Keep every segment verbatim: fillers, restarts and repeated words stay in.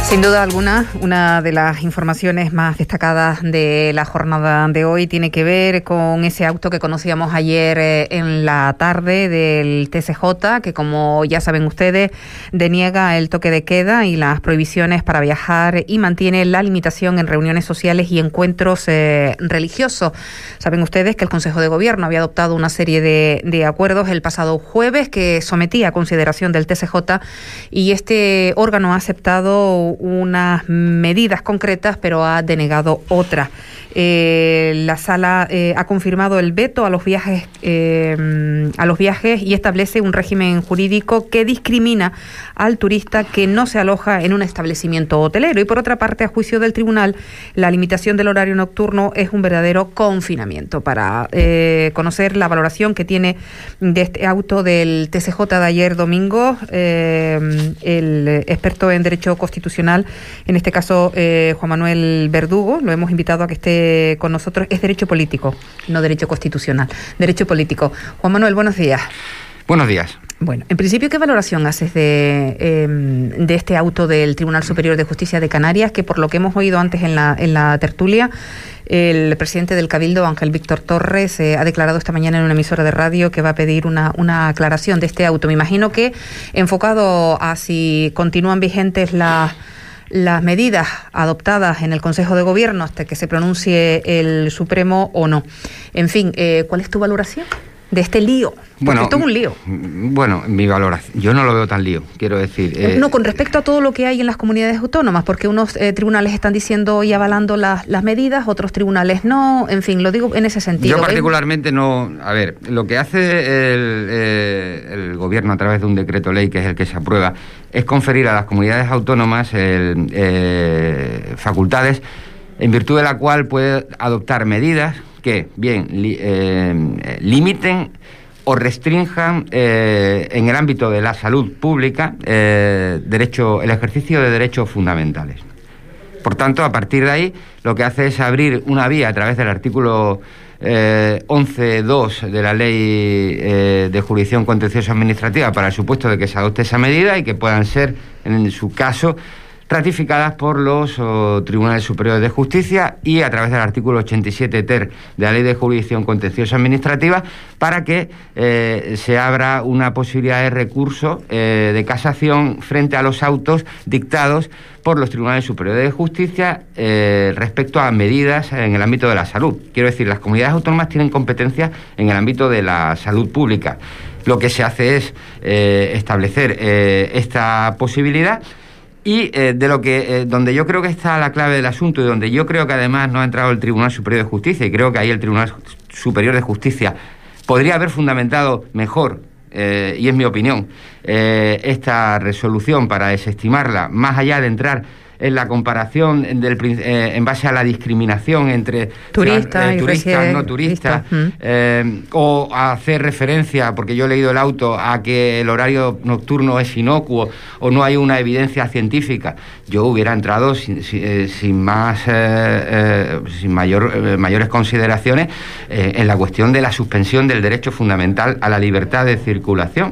Sin duda alguna, una de las informaciones más destacadas de la jornada de hoy tiene que ver con ese auto que conocíamos ayer eh, en la tarde del T C J, que, como ya saben ustedes, deniega el toque de queda y las prohibiciones para viajar y mantiene la limitación en reuniones sociales y encuentros eh, religiosos. Saben ustedes que el Consejo de Gobierno había adoptado una serie de, de acuerdos el pasado jueves que sometía a consideración del T C J, y este órgano ha aceptado unas medidas concretas, pero ha denegado otras. Eh, la sala eh, ha confirmado el veto a los viajes eh, a los viajes y establece un régimen jurídico que discrimina al turista que no se aloja en un establecimiento hotelero. Y por otra parte, a juicio del tribunal, la limitación del horario nocturno es un verdadero confinamiento. Para eh, conocer la valoración que tiene de este auto del T C J de ayer domingo, eh, el experto en Derecho Constitucional, en este caso eh, Juan Manuel Verdugo, lo hemos invitado a que esté con nosotros. Es Derecho Político, no Derecho Constitucional, Derecho Político. Juan Manuel, buenos días. Buenos días. Bueno, en principio, ¿qué valoración haces de, eh, de este auto del Tribunal Superior de Justicia de Canarias, que, por lo que hemos oído antes en la, en la tertulia, el presidente del Cabildo, Ángel Víctor Torres, eh, ha declarado esta mañana en una emisora de radio que va a pedir una, una aclaración de este auto? Me imagino que enfocado a si continúan vigentes las... las medidas adoptadas en el Consejo de Gobierno hasta que se pronuncie el Supremo o no. En fin, eh, ¿cuál es tu valoración de este lío? Porque bueno, esto es un lío. Bueno, mi valoración, yo no lo veo tan lío, quiero decir. Eh, no, con respecto a todo lo que hay en las comunidades autónomas, porque unos eh, tribunales están diciendo y avalando las, las medidas, otros tribunales no, en fin, lo digo en ese sentido. Yo particularmente ¿eh? no, a ver, lo que hace el, eh, el Gobierno a través de un decreto ley, que es el que se aprueba, es conferir a las comunidades autónomas el, eh, facultades en virtud de la cual puede adoptar medidas que, bien, li, eh, limiten o restrinjan eh, en el ámbito de la salud pública eh, derecho, el ejercicio de derechos fundamentales. Por tanto, a partir de ahí, lo que hace es abrir una vía a través del artículo eh, once punto dos de la Ley eh, de Jurisdicción Contencioso Administrativa para el supuesto de que se adopte esa medida y que puedan ser, en su caso, ratificadas por los oh, Tribunales Superiores de Justicia, y a través del artículo ochenta y siete ter de la Ley de Jurisdicción Contencioso Administrativa, para que eh, se abra una posibilidad de recurso eh, de casación frente a los autos dictados por los Tribunales Superiores de Justicia eh, respecto a medidas en el ámbito de la salud. Quiero decir, las comunidades autónomas tienen competencia en el ámbito de la salud pública. Lo que se hace es eh, establecer eh, esta posibilidad. Y eh, de lo que eh, donde yo creo que está la clave del asunto, y donde yo creo que además no ha entrado el Tribunal Superior de Justicia, y creo que ahí el Tribunal Superior de Justicia podría haber fundamentado mejor, eh, y es mi opinión, eh, esta resolución para desestimarla, más allá de entrar en la comparación del, eh, en base a la discriminación entre turistas, eh, turistas no turistas, eh, o a hacer referencia, porque yo he leído el auto, a que el horario nocturno es inocuo o no hay una evidencia científica. Yo hubiera entrado sin, sin, eh, sin más eh, eh, sin mayor, eh, mayores consideraciones eh, en la cuestión de la suspensión del derecho fundamental a la libertad de circulación.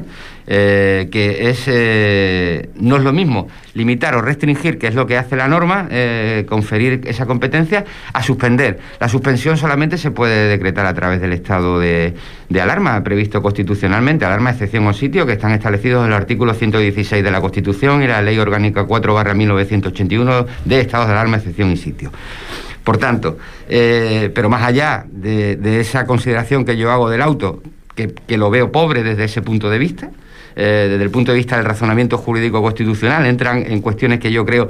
Eh, que es eh, no es lo mismo limitar o restringir, que es lo que hace la norma, eh, conferir esa competencia, a suspender. La suspensión solamente se puede decretar a través del estado de, de alarma previsto constitucionalmente, alarma, excepción o sitio, que están establecidos en el artículo ciento dieciséis de la Constitución y la Ley Orgánica cuatro barra mil novecientos ochenta y uno de estados de alarma, excepción y sitio. Por tanto, eh, pero más allá de, de esa consideración que yo hago del auto, que, que lo veo pobre desde ese punto de vista, Eh, desde el punto de vista del razonamiento jurídico constitucional, entran en cuestiones que yo creo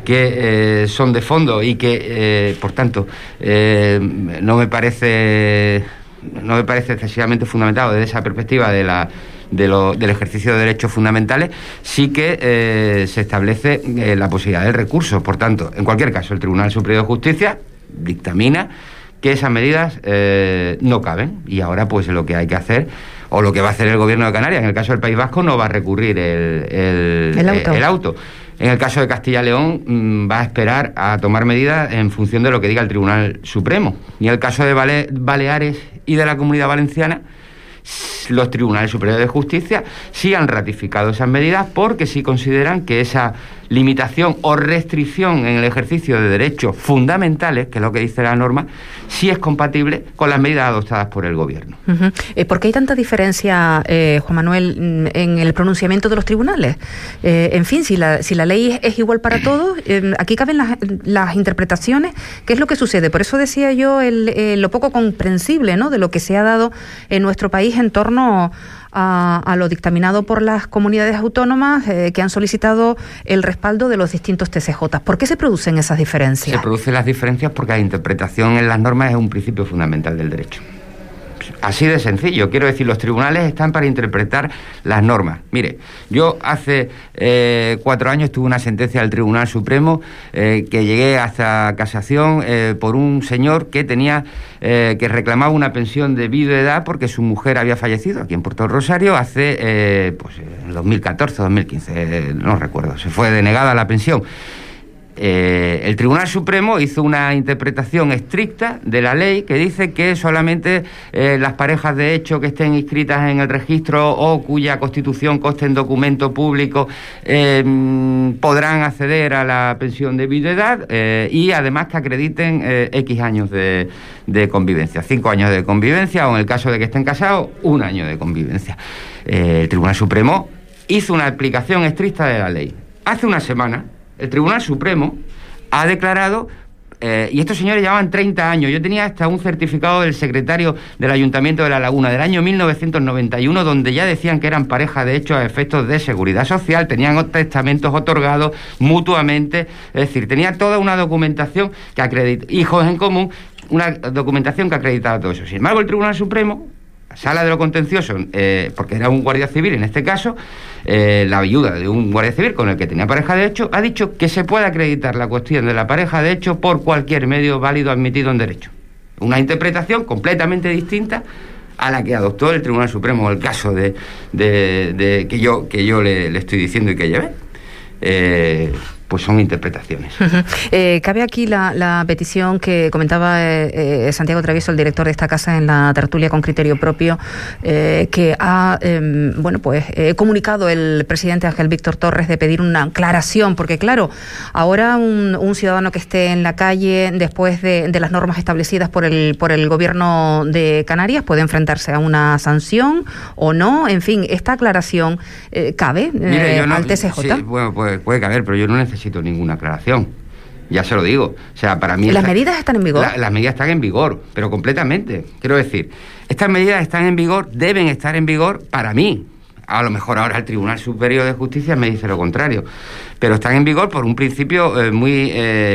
que eh, son de fondo y que, eh, por tanto, eh, no me parece no me parece excesivamente fundamentado desde esa perspectiva de la de lo, del ejercicio de derechos fundamentales. Sí que eh, se establece eh, la posibilidad del recurso. Por tanto, en cualquier caso, el Tribunal Superior de Justicia dictamina que esas medidas eh, no caben, y ahora pues lo que hay que hacer, o lo que va a hacer el Gobierno de Canarias, en el caso del País Vasco no va a recurrir el, el, el, auto. el auto. En el caso de Castilla y León mmm, va a esperar a tomar medidas en función de lo que diga el Tribunal Supremo. Y en el caso de Bale- Baleares y de la Comunidad Valenciana, los Tribunales Superiores de Justicia sí han ratificado esas medidas, porque sí consideran que esa limitación o restricción en el ejercicio de derechos fundamentales, que es lo que dice la norma, sí es compatible con las medidas adoptadas por el Gobierno. Uh-huh. Eh, ¿Por qué hay tanta diferencia, eh, Juan Manuel, en el pronunciamiento de los tribunales? Eh, en fin, si la, si la ley es, es igual para todos, eh, aquí caben las, las interpretaciones. ¿Qué es lo que sucede? Por eso decía yo el, eh, lo poco comprensible, ¿no?, de lo que se ha dado en nuestro país en torno A, a lo dictaminado por las comunidades autónomas eh, que han solicitado el respaldo de los distintos T C J. ¿Por qué se producen esas diferencias? Se producen las diferencias porque la interpretación en las normas es un principio fundamental del derecho. Así de sencillo. Quiero decir, los tribunales están para interpretar las normas. Mire, yo hace eh, cuatro años tuve una sentencia del Tribunal Supremo eh, que llegué hasta casación eh, por un señor que tenía eh, que reclamaba una pensión de viudedad porque su mujer había fallecido aquí en Puerto del Rosario hace eh, pues en dos mil catorce, dos mil quince, eh, no recuerdo. Se fue denegada la pensión. Eh, el Tribunal Supremo hizo una interpretación estricta de la ley que dice que solamente eh, las parejas de hecho que estén inscritas en el registro o cuya constitución conste en documento público eh, podrán acceder a la pensión de viudedad eh, y además que acrediten eh, X años de, de convivencia, cinco años de convivencia o en el caso de que estén casados, un año de convivencia. Eh, el Tribunal Supremo hizo una aplicación estricta de la ley. Hace una semana el Tribunal Supremo ha declarado, eh, y estos señores llevaban treinta años, yo tenía hasta un certificado del secretario del Ayuntamiento de La Laguna del año mil novecientos noventa y uno, donde ya decían que eran pareja de hecho a efectos de seguridad social, tenían testamentos otorgados mutuamente, es decir, tenía toda una documentación que acredita, hijos en común, una documentación que acreditaba todo eso. Sin embargo, el Tribunal Supremo, Sala de lo Contencioso, eh, porque era un guardia civil en este caso, eh, la viuda de un guardia civil con el que tenía pareja de hecho, ha dicho que se puede acreditar la cuestión de la pareja de hecho por cualquier medio válido admitido en derecho. Una interpretación completamente distinta a la que adoptó el Tribunal Supremo, el caso de, de, de que yo, que yo le, le estoy diciendo y que llevé. Eh, pues son interpretaciones. Uh-huh. Eh, cabe aquí la, la petición que comentaba eh, eh, Santiago Travieso, el director de esta casa, en la tertulia con criterio propio, eh, que ha eh, bueno pues eh, comunicado el presidente Ángel Víctor Torres de pedir una aclaración, porque claro, ahora un, un ciudadano que esté en la calle después de, de las normas establecidas por el por el gobierno de Canarias puede enfrentarse a una sanción o no. En fin, esta aclaración eh, cabe eh, Mire, yo no, al T C J. Sí, bueno, puede, puede caber, pero yo no necesito necesito ninguna aclaración, ya se lo digo. O sea, para mí ¿Las esta, medidas están en vigor? La, las medidas están en vigor, pero completamente. Quiero decir, estas medidas están en vigor, deben estar en vigor para mí. A lo mejor ahora el Tribunal Superior de Justicia me dice lo contrario, pero están en vigor por un principio eh, muy eh,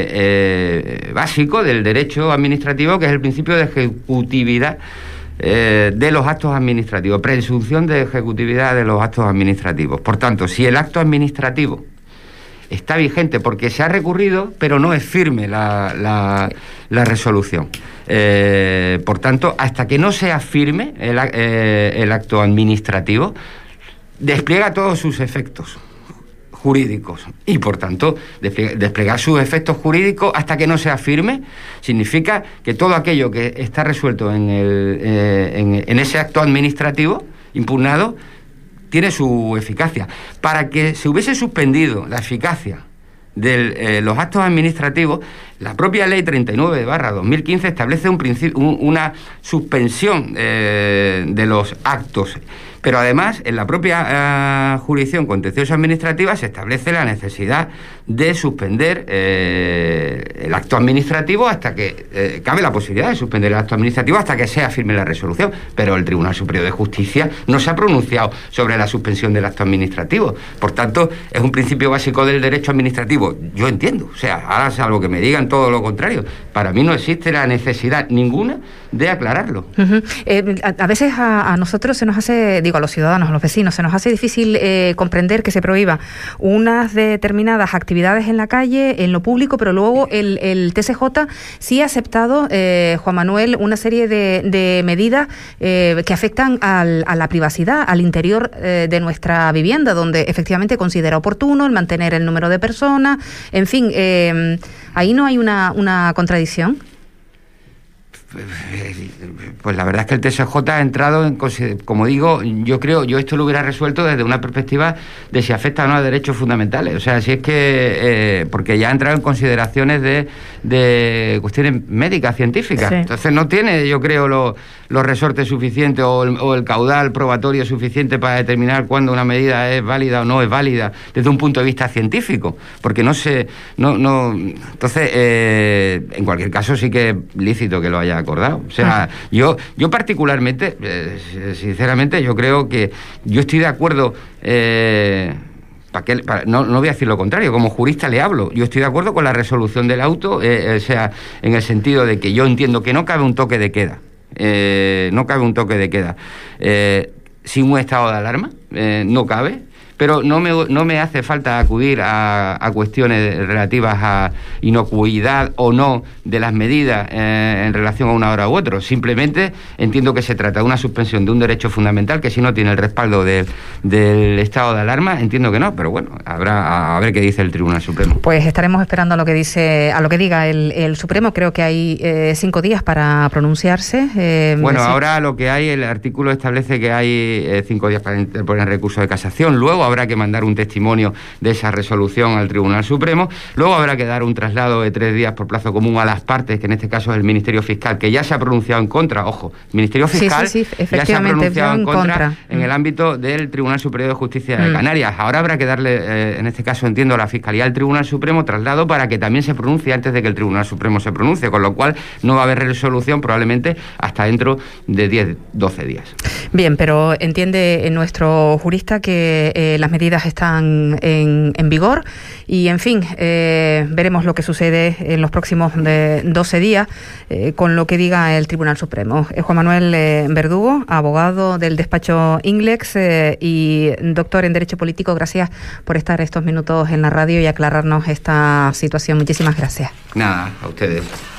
eh, básico del derecho administrativo, que es el principio de ejecutividad eh, de los actos administrativos, presunción de ejecutividad de los actos administrativos. Por tanto, si el acto administrativo está vigente porque se ha recurrido, pero no es firme la, la, la resolución. Eh, por tanto, hasta que no sea firme el, eh, el acto administrativo, despliega todos sus efectos jurídicos y, por tanto, desplegar, desplegar sus efectos jurídicos hasta que no sea firme significa que todo aquello que está resuelto en, el, eh, en, en ese acto administrativo impugnado tiene su eficacia. Para que se hubiese suspendido la eficacia de eh, los actos administrativos, la propia Ley treinta y nueve barra dos mil quince establece un principio, un, una suspensión eh, de los actos. Pero además, en la propia eh, jurisdicción contenciosa administrativa se establece la necesidad de suspender eh, el acto administrativo hasta que... Eh, cabe la posibilidad de suspender el acto administrativo hasta que sea firme la resolución. Pero el Tribunal Superior de Justicia no se ha pronunciado sobre la suspensión del acto administrativo. Por tanto, es un principio básico del derecho administrativo. Yo entiendo. O sea, ahora salvo que me digan todo lo contrario. Para mí no existe la necesidad ninguna de aclararlo. Uh-huh. Eh, a, a veces a, a nosotros se nos hace... a los ciudadanos, a los vecinos, se nos hace difícil eh, comprender que se prohíba unas determinadas actividades en la calle, en lo público, pero luego el, el T C J sí ha aceptado, eh, Juan Manuel, una serie de, de medidas eh, que afectan al, a la privacidad, al interior eh, de nuestra vivienda, donde efectivamente considera oportuno el mantener el número de personas, en fin, eh, ahí no hay una, una contradicción. Pues la verdad es que el T S J ha entrado en, como digo, yo creo, yo esto lo hubiera resuelto desde una perspectiva de si afecta o no a derechos fundamentales. O sea, si es que, eh, porque ya ha entrado en consideraciones de, de cuestiones médicas, científicas. Sí. Entonces no tiene, yo creo, lo, los resortes suficientes o el, o el caudal probatorio suficiente para determinar cuándo una medida es válida o no es válida desde un punto de vista científico. Porque no se, no, no, entonces, eh, en cualquier caso sí que es lícito que lo haya acordado. O sea, yo yo particularmente, eh, sinceramente, yo creo que yo estoy de acuerdo, eh, para que, para, no, no voy a decir lo contrario, como jurista le hablo, yo estoy de acuerdo con la resolución del auto, eh, o sea, en el sentido de que yo entiendo que no cabe un toque de queda, eh, no cabe un toque de queda, eh, sin un estado de alarma, eh, no cabe. Pero no me, no me hace falta acudir a, a cuestiones relativas a inocuidad o no de las medidas eh, en relación a una hora u otra. Simplemente entiendo que se trata de una suspensión de un derecho fundamental que si no tiene el respaldo de, del estado de alarma, entiendo que no. Pero bueno, habrá a, a ver qué dice el Tribunal Supremo. Pues estaremos esperando a lo que dice, a lo que diga el, el Supremo. Creo que hay eh, cinco días para pronunciarse. Eh, bueno, sí. Ahora lo que hay, el artículo establece que hay eh, cinco días para interponer recurso de casación. Luego habrá que mandar un testimonio de esa resolución al Tribunal Supremo, luego habrá que dar un traslado de tres días por plazo común a las partes, que en este caso es el Ministerio Fiscal, que ya se ha pronunciado en contra, ojo, el Ministerio Fiscal sí, sí, sí, ya se ha pronunciado en contra, contra en mm. el ámbito del Tribunal Superior de Justicia de mm. Canarias. Ahora habrá que darle, eh, en este caso entiendo, a la Fiscalía del Tribunal Supremo traslado para que también se pronuncie antes de que el Tribunal Supremo se pronuncie, con lo cual no va a haber resolución probablemente hasta dentro de diez, doce días. Bien, pero entiende nuestro jurista que eh, las medidas están en, en vigor y, en fin, eh, veremos lo que sucede en los próximos de doce días eh, con lo que diga el Tribunal Supremo. Eh, Juan Manuel eh, Verdugo, abogado del despacho Inglex eh, y doctor en Derecho Político, gracias por estar estos minutos en la radio y aclararnos esta situación. Muchísimas gracias. Nada, a ustedes.